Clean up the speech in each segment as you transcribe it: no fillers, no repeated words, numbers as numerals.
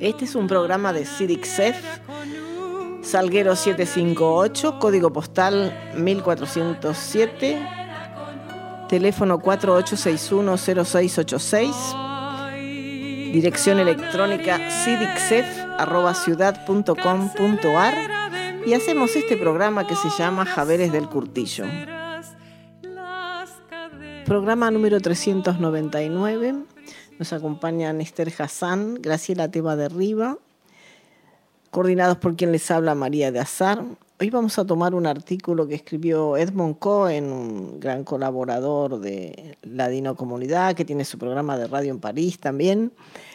Este es un programa de CIDICSEF, Salguero 758, código postal 1407, teléfono 4861-0686, dirección electrónica cidicsef@ciudad.com.ar, y hacemos este programa que se llama Javeres del Curtillo. Programa número 399. Nos acompañan Esther Hassan, Graciela Teba de Riva, coordinados por quien les habla, María de Azar. Hoy vamos a tomar un artículo que escribió Edmond Cohen, un gran colaborador de Ladino Comunidad, que tiene su programa de radio en París también.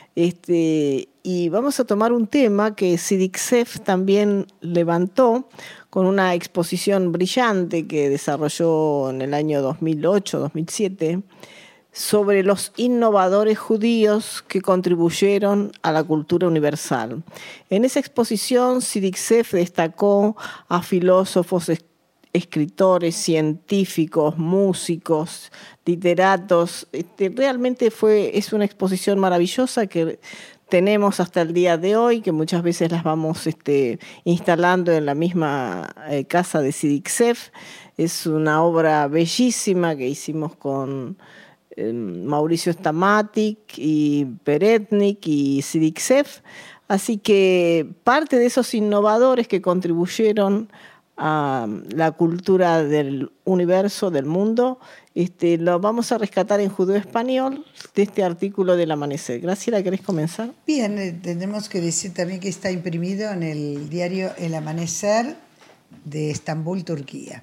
Y vamos a tomar un tema que CIDICSEF también levantó con una exposición brillante que desarrolló en el año 2008-2007, sobre los innovadores judíos que contribuyeron a la cultura universal. En esa exposición, CIDICSEF destacó a filósofos, escritores, científicos, músicos, literatos. Realmente es una exposición maravillosa que tenemos hasta el día de hoy, que muchas veces las vamos instalando en la misma casa de CIDICSEF. Es una obra bellísima que hicimos con Mauricio Stamatic y Peretnik y CIDICSEF. Así que parte de esos innovadores que contribuyeron a la cultura del universo, del mundo, lo vamos a rescatar en judeo-español de este artículo del Amanecer. Graciela, ¿querés comenzar? Bien, tenemos que decir también que está imprimido en el diario El Amanecer de Estambul, Turquía.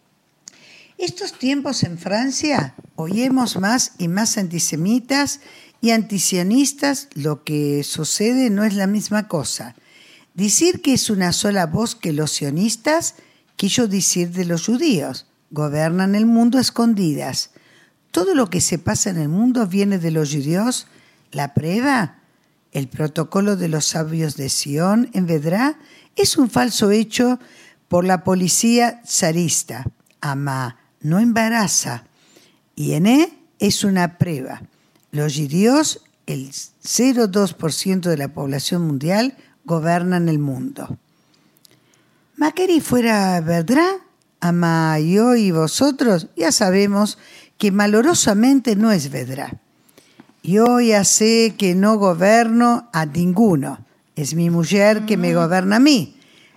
Estos tiempos en Francia oímos más y más antisemitas y antisionistas. Lo que sucede no es la misma cosa. Decir que es una sola voz que los sionistas, quiso decir de los judíos, gobiernan el mundo a escondidas. Todo lo que se pasa en el mundo viene de los judíos. La prueba, el protocolo de los sabios de Sion en Vedrá, es un falso hecho por la policía zarista. Ama no embaraza. Y es una prueba. Los judíos, el 0,2% de la población mundial, gobiernan el mundo. Maqueri fuera verdad, ama yo y vosotros, ya sabemos que malorosamente no es verdad. Yo ya sé que no gobierno a ninguno. Es mi mujer que me gobierna a mí.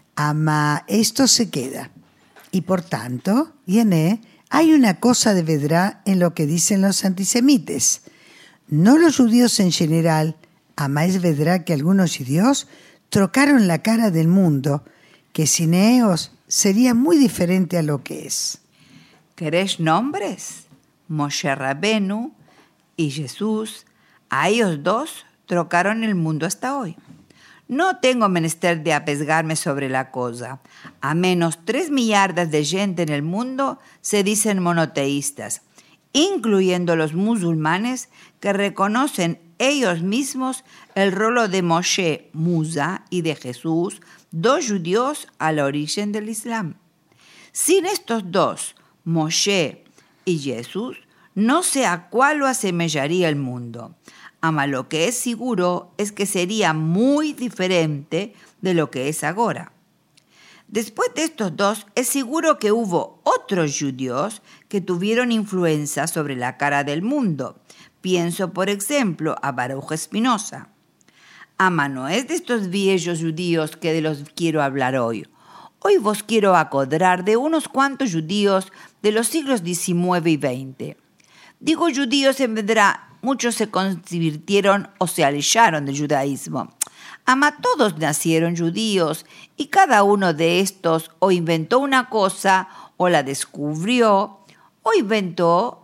Ama esto se queda. Y por tanto, hay una cosa de verdad en lo que dicen los antisemites. No los judíos en general, ama es verdad que algunos judíos trocaron la cara del mundo, que sin ellos sería muy diferente a lo que es. ¿Querés nombres? Moshe Rabenu y Jesús, a ellos dos trocaron el mundo hasta hoy. No tengo menester de apesgarme sobre la cosa. A menos 3 millardas de gente en el mundo se dicen monoteístas, incluyendo los musulmanes que reconocen ellos mismos el rol de Moshe, Musa, y de Jesús, 2 judíos al origen del Islam. Sin estos dos, Moshe y Jesús, no sé a cuál lo asemejaría el mundo. Ama lo que es seguro es que sería muy diferente de lo que es ahora. Después de estos dos, es seguro que hubo otros judíos que tuvieron influencia sobre la cara del mundo. Pienso, por ejemplo, a Baruch Spinoza. Ama no es de estos viejos judíos que de los quiero hablar hoy. Hoy vos quiero acordar de unos cuantos judíos de los siglos XIX y XX. Digo judíos en verdad. Muchos se convirtieron o se alejaron del judaísmo. Ama todos nacieron judíos y cada uno de estos o inventó una cosa o la descubrió o inventó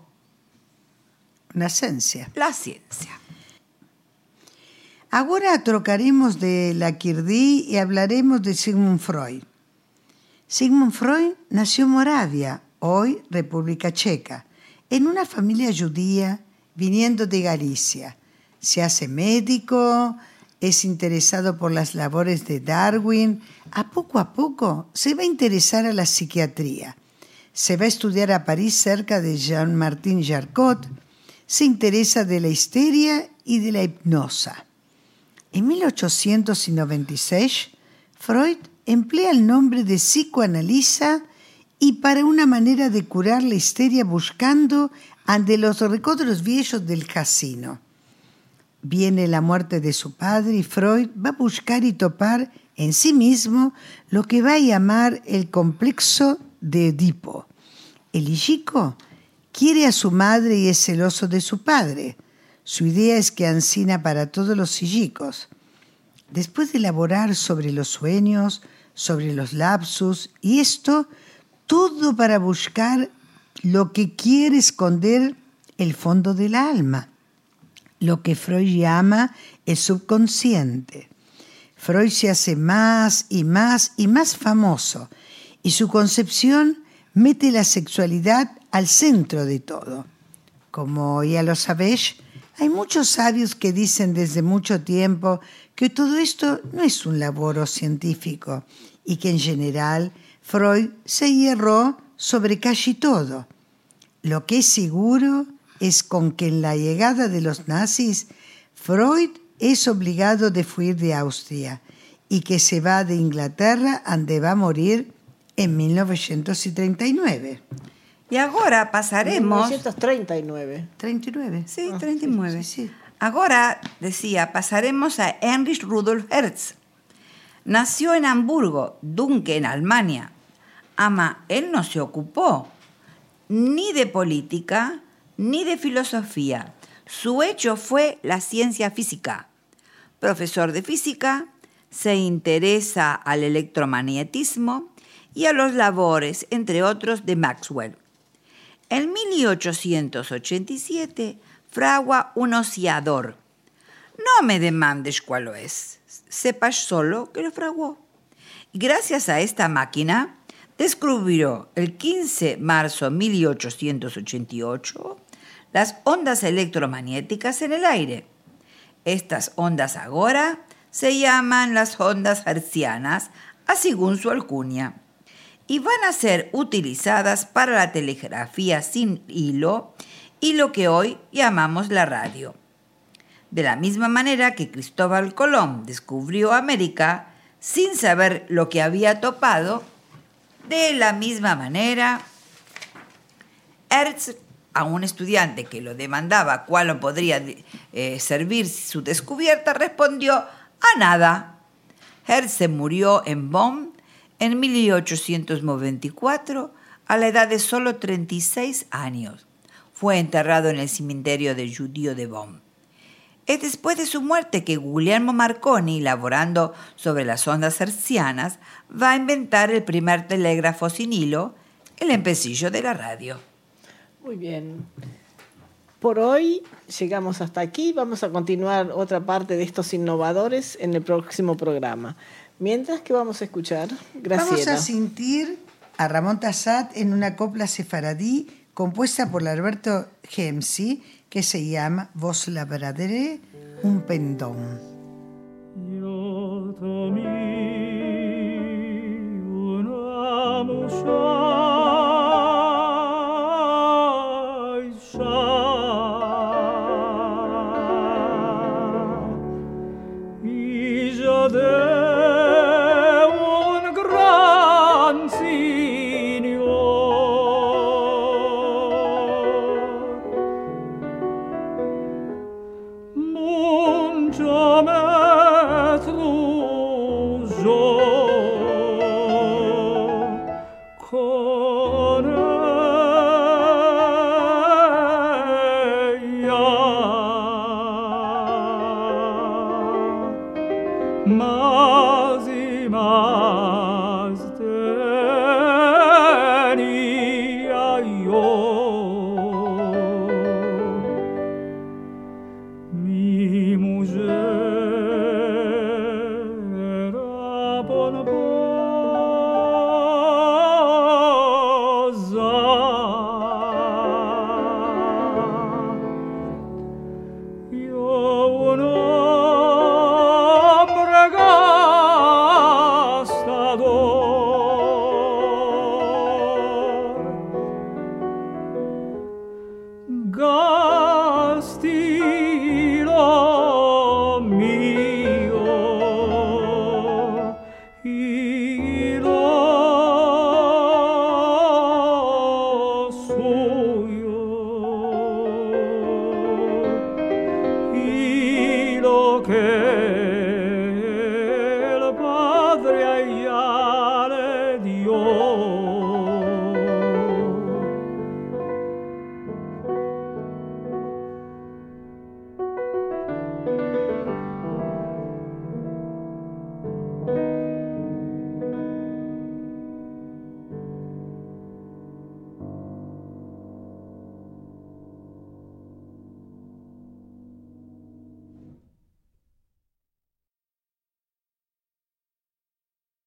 la ciencia. Ahora trocaremos de la Quirdí y hablaremos de Sigmund Freud. Sigmund Freud nació en Moravia, hoy República Checa, en una familia judía viniendo de Galicia. Se hace médico, es interesado por las labores de Darwin. A poco se va a interesar a la psiquiatría. Se va a estudiar a París cerca de Jean-Martin Charcot. Se interesa de la histeria y de la hipnosa. En 1896, Freud emplea el nombre de psicoanalista y para una manera de curar la histeria buscando ante los recodros viejos del casino. Viene la muerte de su padre y Freud va a buscar y topar en sí mismo lo que va a llamar el complejo de Edipo. El hijico quiere a su madre y es celoso de su padre. Su idea es que ansina para todos los hijicos. Después de elaborar sobre los sueños, sobre los lapsus, y esto todo para buscar lo que quiere esconder el fondo del alma, lo que Freud llama el subconsciente. Freud se hace más y más y más famoso, y su concepción mete la sexualidad al centro de todo. Como ya lo sabéis, hay muchos sabios que dicen desde mucho tiempo que todo esto no es un laboro científico y que en general Freud se hierró sobre casi todo. Lo que es seguro es con que en la llegada de los nazis, Freud es obligado de fuir de Austria y que se va de Inglaterra donde va a morir en 1939. Y ahora pasaremos... 1939. 39. Sí, 39. Sí. Ahora, decía, pasaremos a Heinrich Rudolf Hertz. Nació en Hamburgo, Dunque, en Alemania. Él no se ocupó ni de política ni de filosofía. Su hecho fue la ciencia física. Profesor de física, se interesa al electromagnetismo y a los labores, entre otros, de Maxwell. En 1887 fragua un oscilador. No me demandes cuál lo es, sepas solo que lo fraguó. Y gracias a esta máquina, descubrió el 15 de marzo de 1888 las ondas electromagnéticas en el aire. Estas ondas ahora se llaman las ondas hertzianas, según su alcunia, y van a ser utilizadas para la telegrafía sin hilo y lo que hoy llamamos la radio. De la misma manera que Cristóbal Colón descubrió América sin saber lo que había topado, de la misma manera, Hertz, a un estudiante que lo demandaba cuál podría servir su descubierta, respondió: a nada. Hertz se murió en Bonn en 1894 a la edad de solo 36 años. Fue enterrado en el cementerio del judío de Bonn. Es después de su muerte que Guglielmo Marconi, laborando sobre las ondas hertzianas, va a inventar el primer telégrafo sin hilo, el empecillo de la radio. Muy bien. Por hoy llegamos hasta aquí. Vamos a continuar otra parte de estos innovadores en el próximo programa. Mientras, que vamos a escuchar, Graciela. Vamos a sentir a Ramón Tassat en una copla sefaradí compuesta por Alberto Gemsi, que se llama Vos labradere un pendón. Yo tomé una muchacha y yo de un gran señor mucho me truzó con ella, más y más tenía yo mi mujer. que